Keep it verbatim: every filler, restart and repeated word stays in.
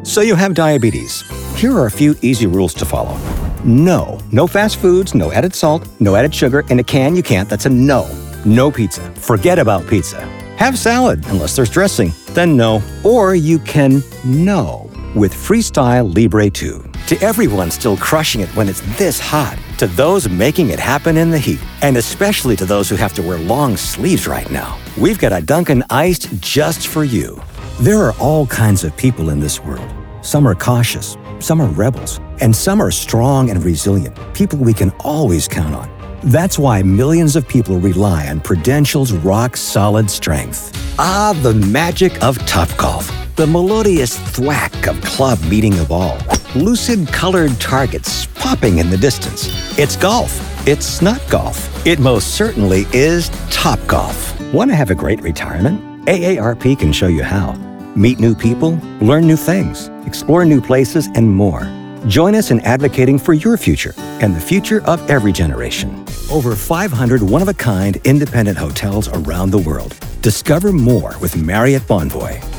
So you have diabetes. Here are a few easy rules to follow. No. No fast foods, no added salt, no added sugar. In a can, you can't. That's a no. No pizza. Forget about pizza. Have salad, unless there's dressing. Then no. Or you can no with Freestyle Libre two. To everyone still crushing it when it's this hot. To those making it happen in the heat. And especially to those who have to wear long sleeves right now. We've got a Dunkin' Iced just for you. There are all kinds of people in this world. Some are cautious, some are rebels, and some are strong and resilient, people we can always count on. That's why millions of people rely on Prudential's rock-solid strength. Ah, the magic of Topgolf. The melodious thwack of club meeting a ball. Lucid colored targets popping in the distance. It's golf. It's not golf. It most certainly is Topgolf. Want to have a great retirement? A A R P can show you how. Meet new people, learn new things, explore new places, and more. Join us in advocating for your future and the future of every generation. Over five hundred one-of-a-kind independent hotels around the world. Discover more with Marriott Bonvoy.